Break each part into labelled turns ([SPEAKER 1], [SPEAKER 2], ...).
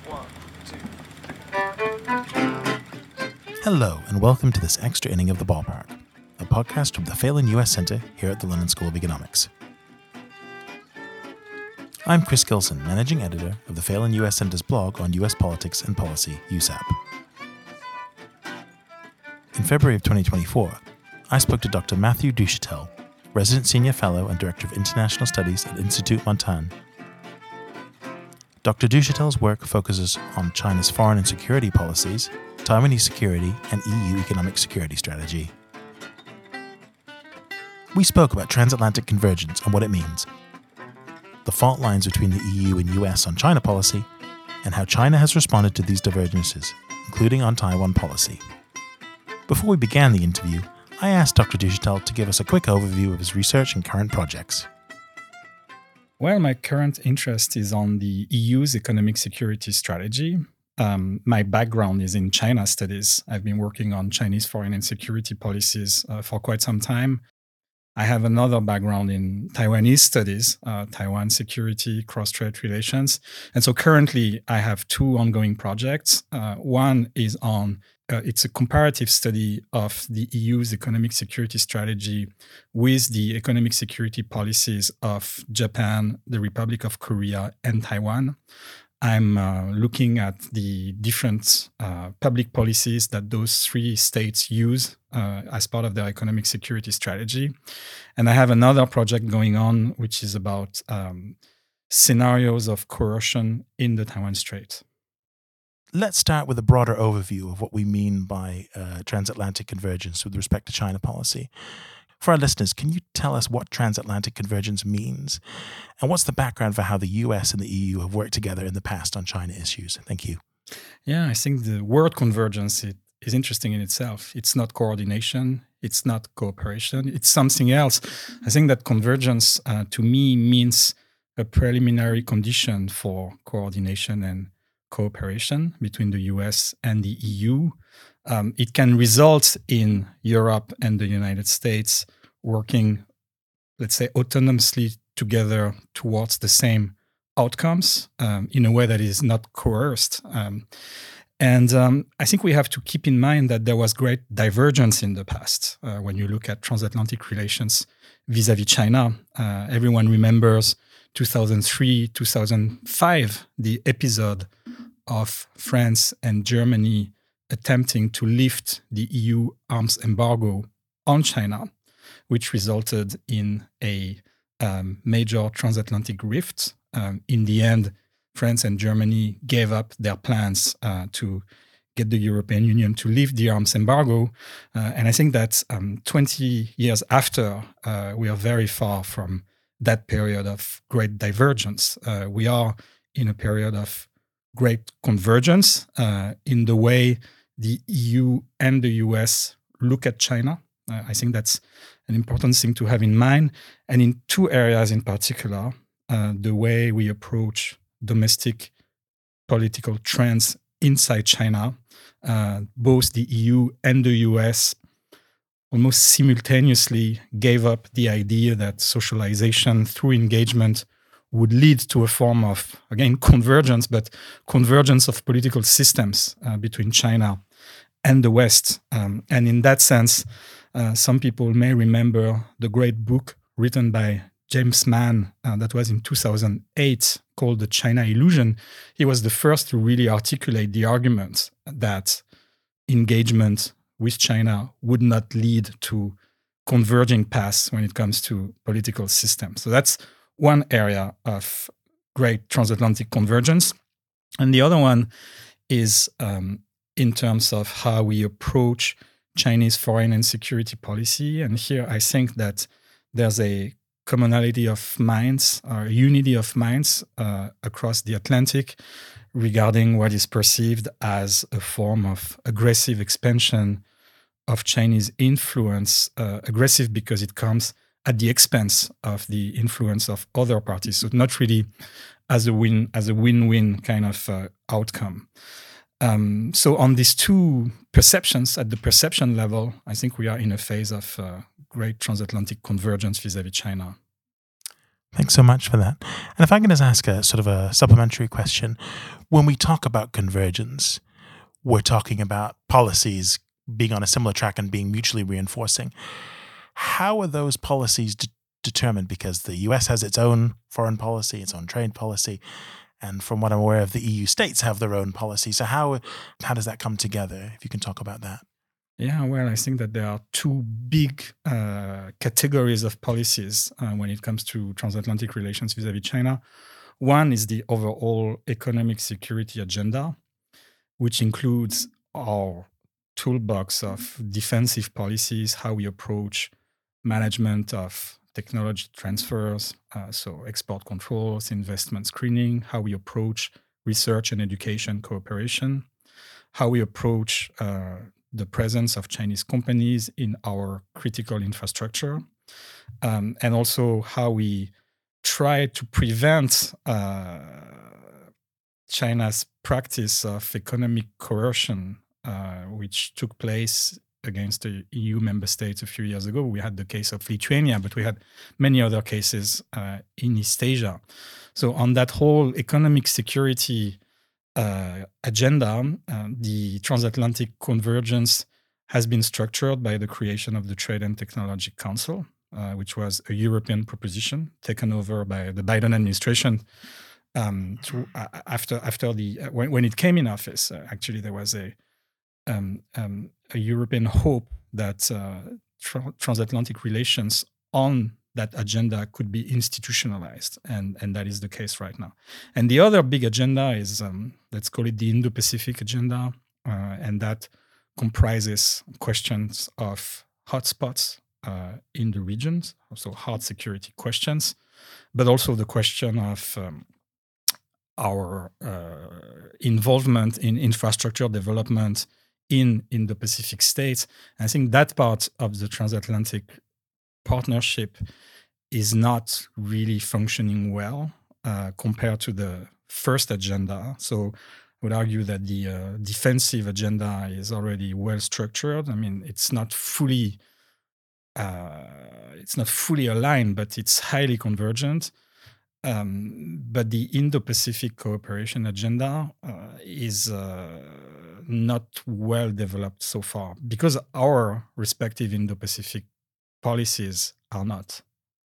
[SPEAKER 1] One, two.
[SPEAKER 2] Hello, and welcome to this extra inning of The Ballpark, a podcast from the Phelan US Centre here at the London School of Economics. I'm Chris Gilson, Managing Editor of the Phelan US Centre's blog on US politics and policy, USAP. In February of 2024, I spoke to Dr. Matthew Duchatel, Resident Senior Fellow and Director of International Studies at Institut Montaigne. Dr. Duchatel's work focuses on China's foreign and security policies, Taiwanese security, and EU economic security strategy. We spoke about transatlantic convergence and what it means, the fault lines between the EU and US on China policy, and how China has responded to these divergences, including on Taiwan policy. Before we began the interview, I asked Dr. Duchatel to give us a quick overview of his research and current projects.
[SPEAKER 3] Well, my current interest is on the EU's economic security strategy. My background is in China studies. I've been working on Chinese foreign and security policies for quite some time. I have another background in Taiwanese studies, Taiwan security, cross-strait relations. And so currently I have two ongoing projects. One is on it's a comparative study of the EU's economic security strategy with the economic security policies of Japan, the Republic of Korea, and Taiwan. I'm looking at the different public policies that those three states use as part of their economic security strategy. And I have another project going on, which is about scenarios of coercion in the Taiwan Strait.
[SPEAKER 2] Let's start with a broader overview of what we mean by transatlantic convergence with respect to China policy. For our listeners, can you tell us what transatlantic convergence means? And what's the background for how the US and the EU have worked together in the past on China issues? Thank you.
[SPEAKER 3] Yeah, I think the word convergence is interesting in itself. It's not coordination. It's not cooperation. It's something else. I think that convergence, to me, means a preliminary condition for coordination and cooperation between the US and the EU. It can result in Europe and the United States working, let's say, autonomously together towards the same outcomes in a way that is not coerced. I think we have to keep in mind that there was great divergence in the past. When you look at transatlantic relations vis-à-vis China, everyone remembers 2003, 2005, the episode of France and Germany attempting to lift the EU arms embargo on China, which resulted in a major transatlantic rift. In the end, France and Germany gave up their plans to get the European Union to lift the arms embargo. And I think that 20 years after, we are very far from that period of great divergence. We are in a period of great convergence in the way the EU and the US look at China. I think that's an important thing to have in mind. And in two areas in particular, the way we approach domestic political trends inside China, both the EU and the US almost simultaneously gave up the idea that socialization through engagement would lead to a form of, again, convergence, but convergence of political systems between China and the West. And in that sense, some people may remember the great book written by James Mann that was in 2008 called The China Illusion. He was the first to really articulate the argument that engagement with China would not lead to converging paths when it comes to political systems. So that's one area of great transatlantic convergence. And the other one is in terms of how we approach Chinese foreign and security policy. And here I think that there's a commonality of minds, or unity of minds across the Atlantic regarding what is perceived as a form of aggressive expansion of Chinese influence, aggressive because it comes at the expense of the influence of other parties. So not really as a win-win kind of outcome. So on these two perceptions, at the perception level, I think we are in a phase of great transatlantic convergence vis-à-vis China.
[SPEAKER 2] Thanks so much for that. And if I can just ask a sort of a supplementary question, when we talk about convergence, we're talking about policies being on a similar track and being mutually reinforcing. How are those policies determined? Because the US has its own foreign policy, its own trade policy, and from what I'm aware of, the EU states have their own policy. So how does that come together? If you can talk about that.
[SPEAKER 3] Yeah, well, I think that there are two big categories of policies when it comes to transatlantic relations vis-à-vis China. One is the overall economic security agenda, which includes our toolbox of defensive policies, how we approach management of technology transfers, so export controls, investment screening, how we approach research and education cooperation, how we approach the presence of Chinese companies in our critical infrastructure, and also how we try to prevent China's practice of economic coercion, which took place against the EU member states a few years ago. We had the case of Lithuania, but we had many other cases in East Asia. So on that whole economic security agenda, the transatlantic convergence has been structured by the creation of the Trade and Technology Council, which was a European proposition taken over by the Biden administration after when it came in office. Actually, there was a European hope that transatlantic relations on that agenda could be institutionalized, and that is the case right now. And the other big agenda is, let's call it the Indo-Pacific agenda, and that comprises questions of hotspots in the regions, also hard security questions, but also the question of our involvement in infrastructure development in the Pacific states. And I think that part of the transatlantic partnership is not really functioning well compared to the first agenda. So I would argue that the defensive agenda is already well structured. I mean, it's not fully aligned, but it's highly convergent. But the Indo-Pacific cooperation agenda is not well developed so far because our respective Indo-Pacific policies are not.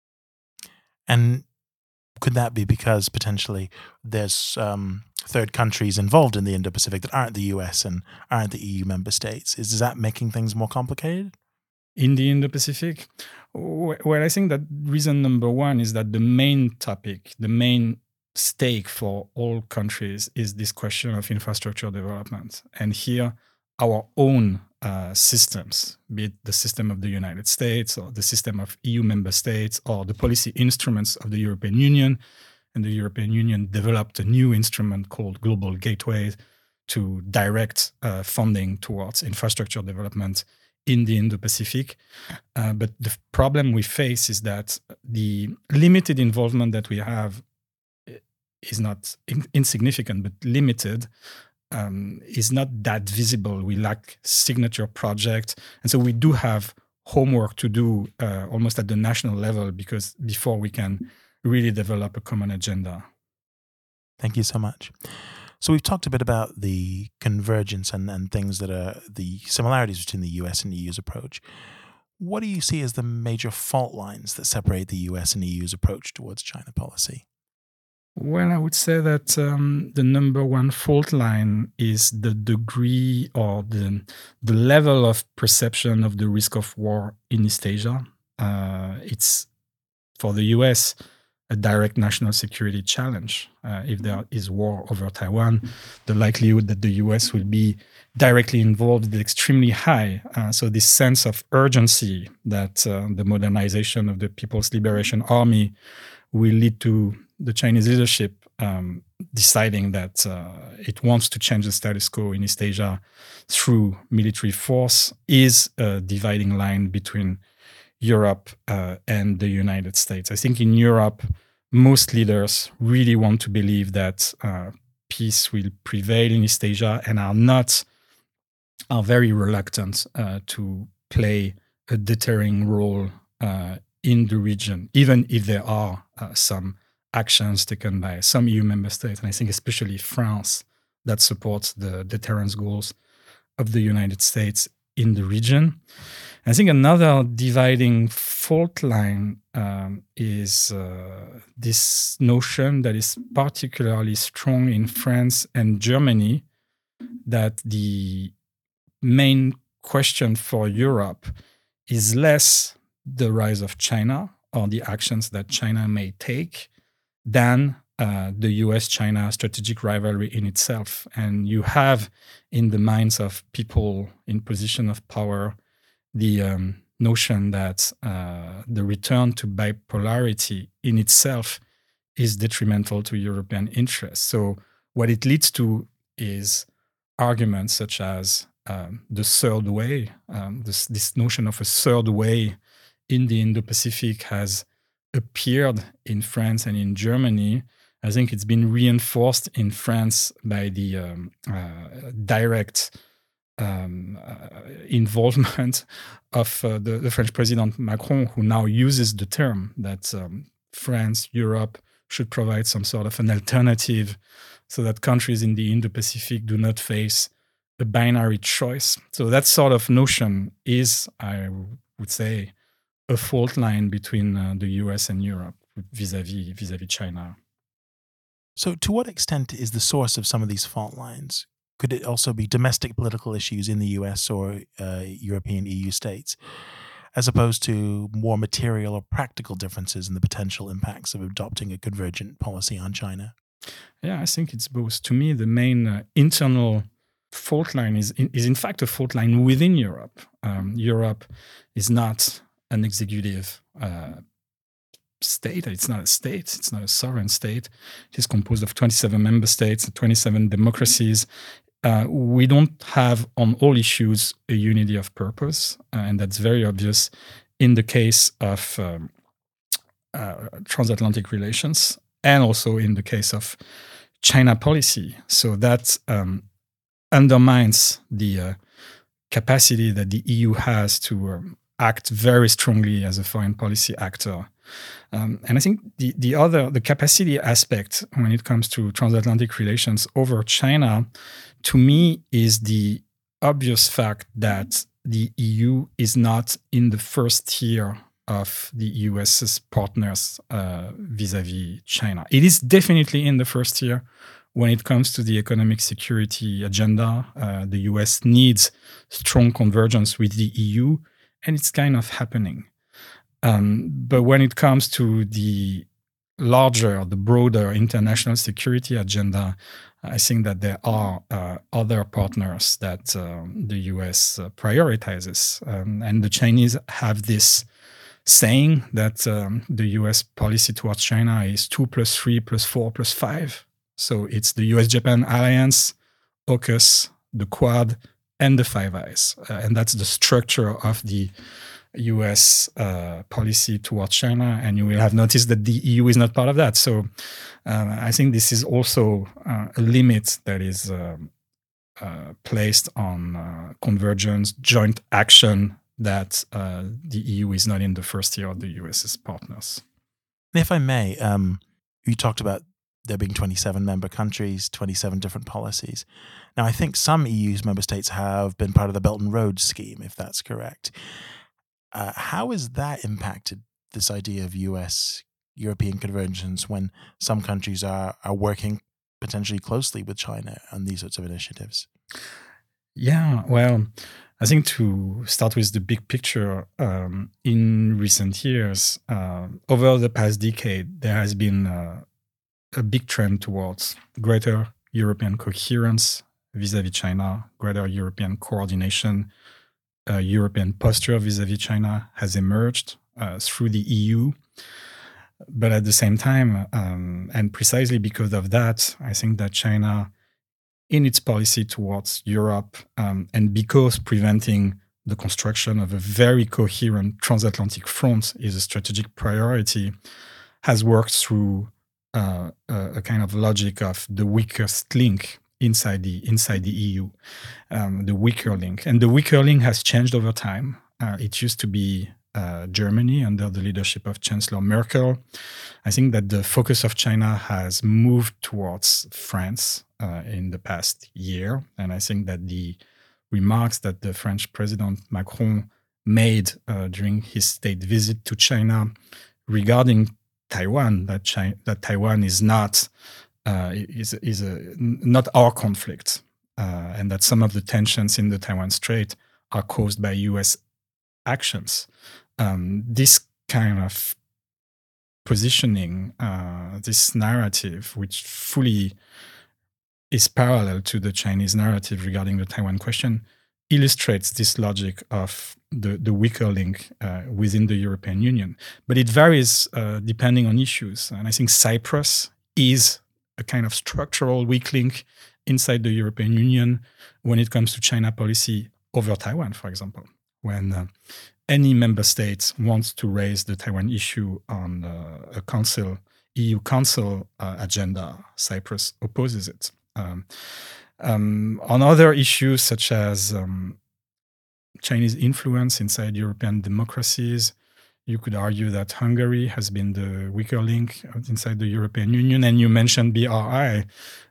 [SPEAKER 2] And could that be because potentially there's third countries involved in the Indo-Pacific that aren't the US and aren't the EU member states? Is that making things more complicated?
[SPEAKER 3] In the Indo-Pacific? Well, I think that reason number one is that the main topic, the main stake for all countries is this question of infrastructure development. And here, our own systems, be it the system of the United States or the system of EU member states or the policy instruments of the European Union. And the European Union developed a new instrument called Global Gateway to direct funding towards infrastructure development in the Indo-Pacific. But the problem we face is that the limited involvement that we have is not insignificant, but limited. Is not that visible. We lack signature projects. And so we do have homework to do almost at the national level because before we can really develop a common agenda.
[SPEAKER 2] Thank you so much. So we've talked a bit about the convergence and things that are the similarities between the US and EU's approach. What do you see as the major fault lines that separate the US and EU's approach towards China policy?
[SPEAKER 3] Well, I would say that the number one fault line is the degree or the level of perception of the risk of war in East Asia. It's, for the US, a direct national security challenge. If there is war over Taiwan, the likelihood that the US will be directly involved is extremely high. So this sense of urgency that the modernization of the People's Liberation Army will lead to the Chinese leadership deciding that it wants to change the status quo in East Asia through military force is a dividing line between Europe and the United States. I think in Europe, most leaders really want to believe that peace will prevail in East Asia and are very reluctant to play a deterring role in the region, even if there are some actions taken by some EU member states, and I think especially France, that supports the deterrence goals of the United States in the region. I think another dividing fault line is this notion that is particularly strong in France and Germany, that the main question for Europe is less the rise of China or the actions that China may take than the US-China strategic rivalry in itself. And you have in the minds of people in position of power the notion that the return to bipolarity in itself is detrimental to European interests. So what it leads to is arguments such as the third way. This notion of a third way in the Indo-Pacific has appeared in France and in Germany. I think it's been reinforced in France by the direct involvement of the French President Macron, who now uses the term that France, Europe should provide some sort of an alternative so that countries in the Indo-Pacific do not face a binary choice. So that sort of notion is, I would say, a fault line between the US and Europe vis-a-vis China.
[SPEAKER 2] So to what extent is the source of some of these fault lines? Could it also be domestic political issues in the US or European EU states, as opposed to more material or practical differences in the potential impacts of adopting a convergent policy on China?
[SPEAKER 3] Yeah, I think it's both. To me, the main internal fault line is in fact a fault line within Europe. Europe is not an executive state. It's not a state. It's not a sovereign state. It is composed of 27 member states, 27 democracies. We don't have on all issues a unity of purpose, and that's very obvious in the case of transatlantic relations and also in the case of China policy. So that undermines the capacity that the EU has to act very strongly as a foreign policy actor. And I think the capacity aspect when it comes to transatlantic relations over China, to me, is the obvious fact that the EU is not in the first tier of the US's partners vis-a-vis China. It is definitely in the first tier when it comes to the economic security agenda. The US needs strong convergence with the EU, and it's kind of happening. But when it comes to the broader international security agenda, I think that there are other partners that the US prioritizes. And the Chinese have this saying that the US policy towards China is 2 + 3 + 4 + 5. So it's the US-Japan alliance, AUKUS, the Quad, and the Five Eyes. And that's the structure of the US policy towards China, and you will have noticed that the EU is not part of that. So I think this is also a limit that is placed on convergence, joint action, that the EU is not in the first tier of the US's partners.
[SPEAKER 2] If I may, you talked about there being 27 member countries, 27 different policies. Now, I think some EU's member states have been part of the Belt and Road scheme, if that's correct. How has that impacted this idea of US-European convergence when some countries are working potentially closely with China on these sorts of initiatives?
[SPEAKER 3] Yeah, well, I think to start with the big picture, in recent years, over the past decade, there has been a big trend towards greater European coherence vis-a-vis China, greater European coordination. European posture vis-a-vis China has emerged through the EU. But at the same time, and precisely because of that, I think that China, in its policy towards Europe, and because preventing the construction of a very coherent transatlantic front is a strategic priority, has worked through a kind of logic of the weakest link inside the EU, the weaker link. And the weaker link has changed over time. It used to be Germany under the leadership of Chancellor Merkel. I think that the focus of China has moved towards France in the past year. And I think that the remarks that the French President Macron made during his state visit to China regarding Taiwan, that Taiwan is not not our conflict, and that some of the tensions in the Taiwan Strait are caused by U.S. actions. This kind of positioning, this narrative, which fully is parallel to the Chinese narrative regarding the Taiwan question, illustrates this logic of the weaker link within the European Union. But it varies depending on issues. And I think Cyprus is a kind of structural weak link inside the European Union when it comes to China policy over Taiwan, for example. When any member state wants to raise the Taiwan issue on a EU Council agenda, Cyprus opposes it. On other issues such as Chinese influence inside European democracies, you could argue that Hungary has been the weaker link inside the European Union. And you mentioned BRI.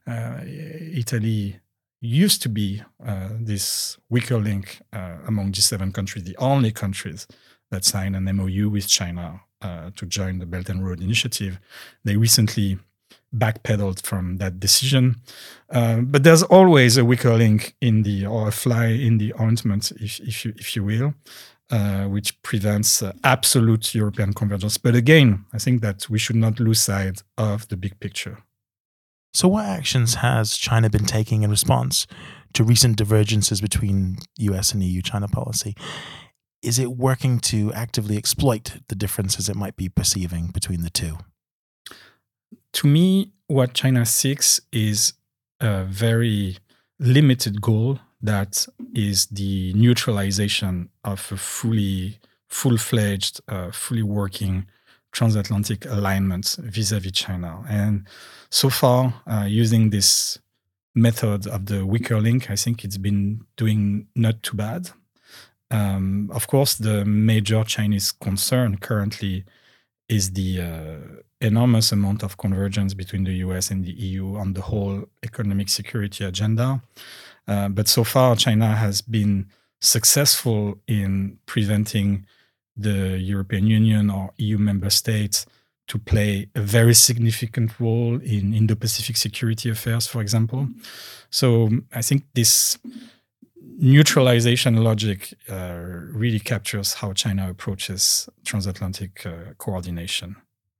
[SPEAKER 3] Italy used to be this weaker link among G7 countries, the only countries that signed an MOU with China to join the Belt and Road Initiative. They recently backpedaled from that decision. But there's always a weaker link or a fly in the ointment, if you will, which prevents absolute European convergence. But again, I think that we should not lose sight of the big picture.
[SPEAKER 2] So what actions has China been taking in response to recent divergences between US and EU China policy? Is it working to actively exploit the differences it might be perceiving between the two?
[SPEAKER 3] To me, what China seeks is a very limited goal that is the neutralization of a full-fledged, fully working transatlantic alignment vis-à-vis China. And so far, using this method of the weaker link, I think it's been doing not too bad. Of course, the major Chinese concern currently is the enormous amount of convergence between the US and the EU on the whole economic security agenda. But so far, China has been successful in preventing the European Union or EU member states to play a very significant role in Indo-Pacific security affairs, for example. So I think this neutralization logic really captures how China approaches transatlantic coordination.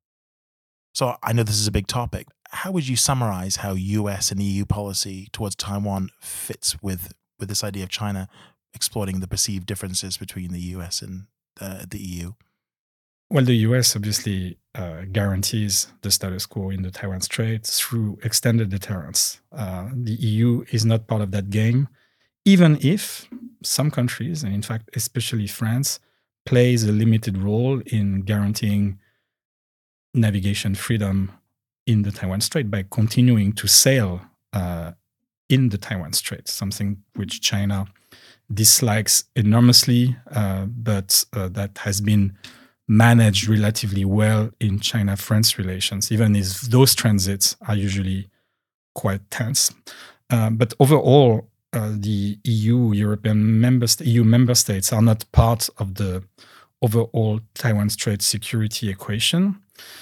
[SPEAKER 2] So I know this is a big topic. How would you summarize how US and EU policy towards Taiwan fits with this idea of China exploiting the perceived differences between the US and the EU?
[SPEAKER 3] Well, the US obviously guarantees the status quo in the Taiwan Strait through extended deterrence. The EU is not part of that game, even if some countries, and in fact, especially France, plays a limited role in guaranteeing navigation freedom in the Taiwan Strait by continuing to sail in the Taiwan Strait, something which China dislikes enormously, but that has been managed relatively well in China-France relations, even if those transits are usually quite tense. But overall, the EU member states are not part of the overall Taiwan Strait security equation.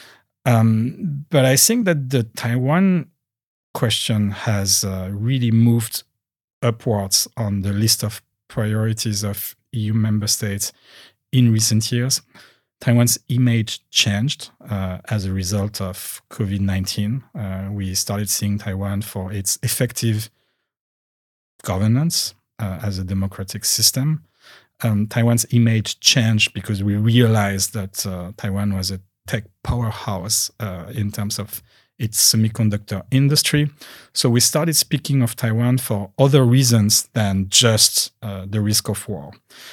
[SPEAKER 3] But I think that the Taiwan question has really moved upwards on the list of priorities of EU member states in recent years. Taiwan's image changed as a result of COVID-19. We started seeing Taiwan for its effective governance as a democratic system. Taiwan's image changed because we realized that Taiwan was a tech powerhouse in terms of its semiconductor industry. So we started speaking of Taiwan for other reasons than just the risk of war.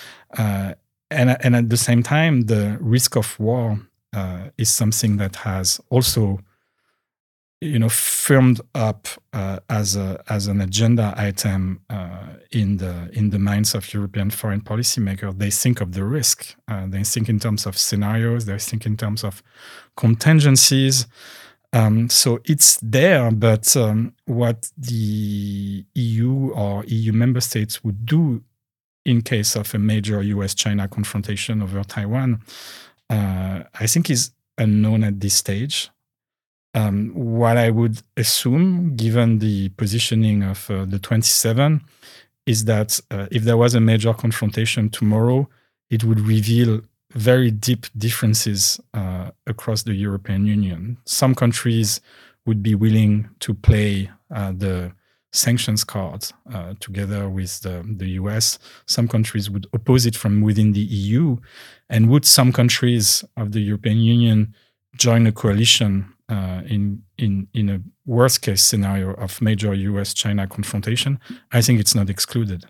[SPEAKER 3] And at the same time, the risk of war is something that has also, firmed up as an agenda item in the minds of European foreign policymakers. They think of the risk. They think in terms of scenarios. They think in terms of contingencies. So it's there, but what the EU or EU member states would do in case of a major US-China confrontation over Taiwan, I think is unknown at this stage. What I would assume, given the positioning of the 27, is that if there was a major confrontation tomorrow, it would reveal very deep differences across the European Union. Some countries would be willing to play the sanctions card together with the US. Some countries would oppose it from within the EU. And would some countries of the European Union join a coalition in a worst case scenario of major US-China confrontation? I think it's not excluded.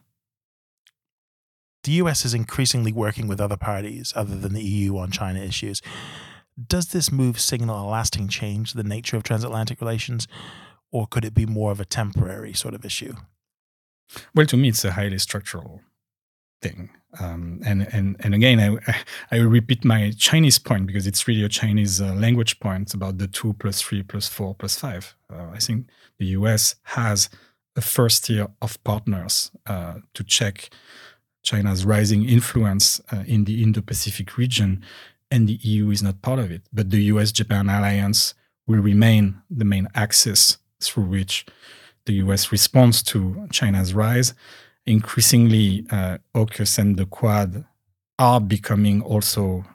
[SPEAKER 2] The US is increasingly working with other parties other than the EU on China issues. Does this move signal a lasting change to the nature of transatlantic relations, or could it be more of a temporary sort of issue?
[SPEAKER 3] Well, to me, it's a highly structural thing. And again, I repeat my Chinese point because it's really a Chinese language point about the 2 + 3 + 4 + 5. I think the US has a first tier of partners to check China's rising influence in the Indo-Pacific region, and the EU is not part of it. But the US-Japan alliance will remain the main axis through which the US responds to China's rise. Increasingly, AUKUS and the Quad are becoming also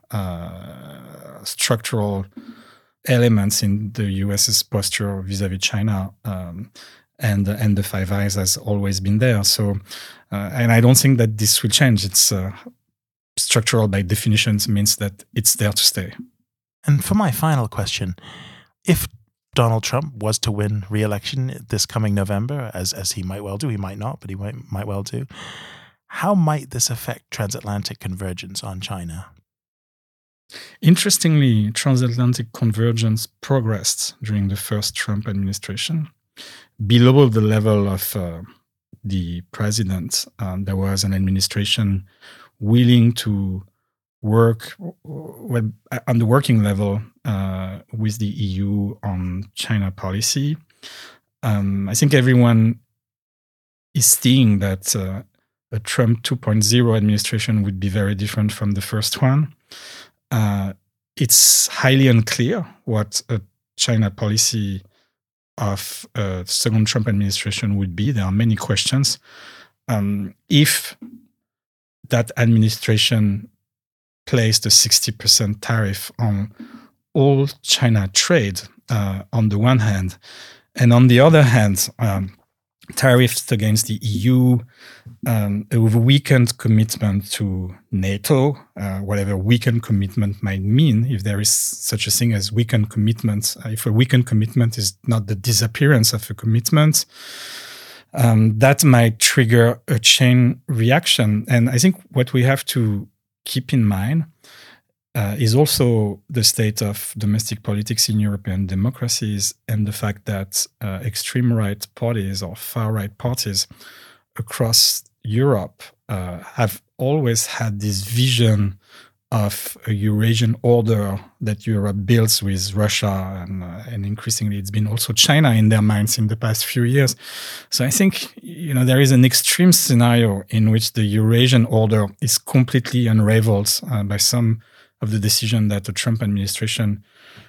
[SPEAKER 3] structural elements in the US's posture vis-à-vis China, and the Five Eyes has always been there. So, and I don't think that this will change. It's structural by definition means that it's there to stay.
[SPEAKER 2] And for my final question, if Donald Trump was to win re-election this coming November, as he might well do, he might not, but he might well do, how might this affect transatlantic convergence on China?
[SPEAKER 3] Interestingly, transatlantic convergence progressed during the first Trump administration. Below the level of the president, there was an administration willing to work on the working level with the EU on China policy. I think everyone is seeing that a Trump 2.0 administration would be very different from the first one. It's highly unclear what a China policy of a second Trump administration would be. There are many questions. If that administration placed a 60% tariff on all China trade on the one hand, and on the other hand, tariffs against the EU, a weakened commitment to NATO, whatever weakened commitment might mean, if there is such a thing as weakened commitment, if a weakened commitment is not the disappearance of a commitment, that might trigger a chain reaction. And I think what we have to keep in mind is also the state of domestic politics in European democracies and the fact that extreme right parties or far right parties across Europe have always had this vision of a Eurasian order that Europe builds with Russia, and increasingly it's been also China in their minds in the past few years. So I think there is an extreme scenario in which the Eurasian order is completely unraveled by some of the decision that the Trump administration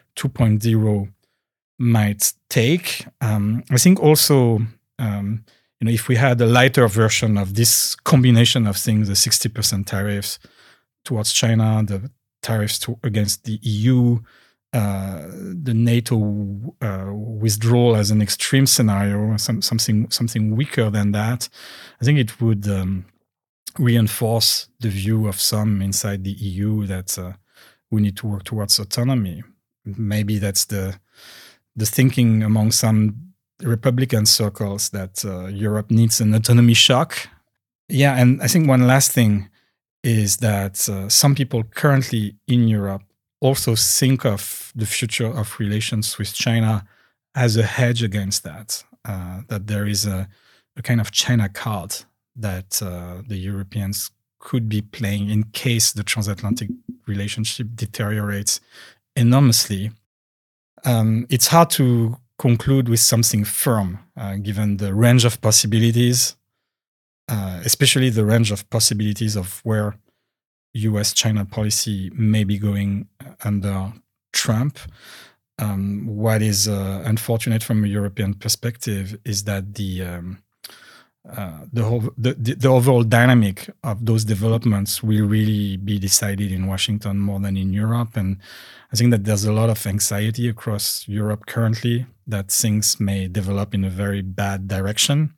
[SPEAKER 3] 2.0 might take. I think also, if we had a lighter version of this combination of things, the 60% tariffs towards China, the tariffs against the EU, the NATO withdrawal as an extreme scenario, something weaker than that, I think it would reinforce the view of some inside the EU that we need to work towards autonomy. Maybe that's the thinking among some Republican circles that Europe needs an autonomy shock. Yeah, and I think one last thing is that some people currently in Europe also think of the future of relations with China as a hedge against that, that there is a kind of China card that the Europeans could be playing in case the transatlantic relationship deteriorates enormously. It's hard to conclude with something firm, given the range of possibilities, especially the range of possibilities of where US-China policy may be going under Trump. What is unfortunate from a European perspective is that the overall dynamic of those developments will really be decided in Washington more than in Europe. And I think that there's a lot of anxiety across Europe currently that things may develop in a very bad direction.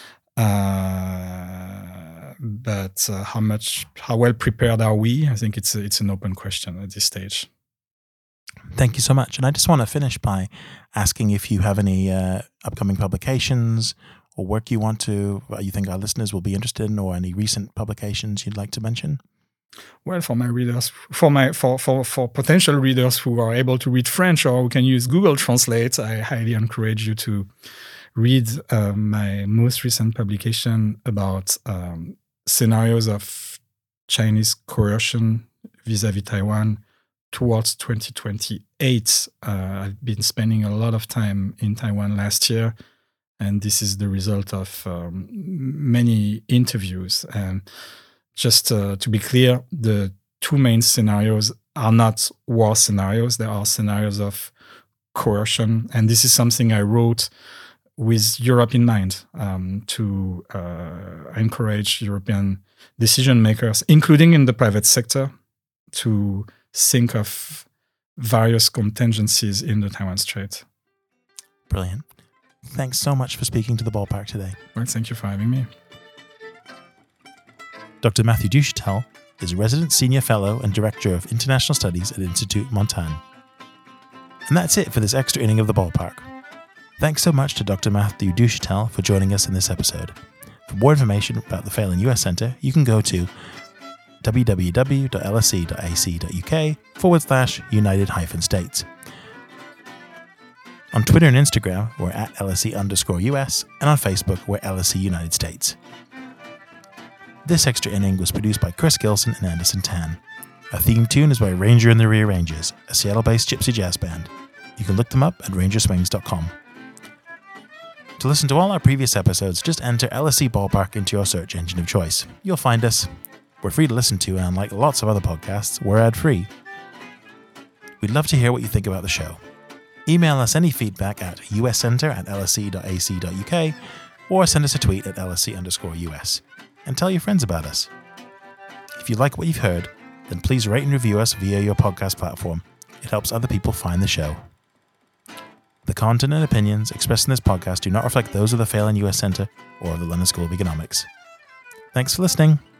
[SPEAKER 3] But how well prepared are we? I think it's an open question at this stage.
[SPEAKER 2] Thank you so much. And I just want to finish by asking if you have any upcoming publications or work you think our listeners will be interested in, or any recent publications you'd like to mention.
[SPEAKER 3] Well, for my readers, for potential readers who are able to read French or who can use Google Translate, I highly encourage you to read my most recent publication about scenarios of Chinese coercion vis-à-vis Taiwan towards 2028. I've been spending a lot of time in Taiwan last year, and this is the result of many interviews. And just to be clear, the two main scenarios are not war scenarios. They are scenarios of coercion. And this is something I wrote with Europe in mind, to encourage European decision makers, including in the private sector, to think of various contingencies in the Taiwan Strait.
[SPEAKER 2] Brilliant. Thanks so much for speaking to The Ballpark today.
[SPEAKER 3] Well, thank you for having me.
[SPEAKER 2] Dr. Matthew Duchotel is Resident Senior Fellow and Director of International Studies at Institut Montaigne. And that's it for this extra inning of The Ballpark. Thanks so much to Dr. Matthew Duchotel for joining us in this episode. For more information about the Phelan US Centre, you can go to www.lse.ac.uk/United-States. On Twitter and Instagram, we're at LSE_US, and on Facebook, we're LSE United States. This extra inning was produced by Chris Gilson and Anderson Tan. Our theme tune is by Ranger and the Rearrangers, a Seattle-based gypsy jazz band. You can look them up at rangerswings.com. To listen to all our previous episodes, just enter LSE Ballpark into your search engine of choice. You'll find us. We're free to listen to, and unlike lots of other podcasts, we're ad-free. We'd love to hear what you think about the show. Email us any feedback at uscenter@lse.ac.uk, or send us a tweet at LSE_US, and tell your friends about us. If you like what you've heard, then please rate and review us via your podcast platform. It helps other people find the show. The content and opinions expressed in this podcast do not reflect those of the Phelan US Centre or the London School of Economics. Thanks for listening.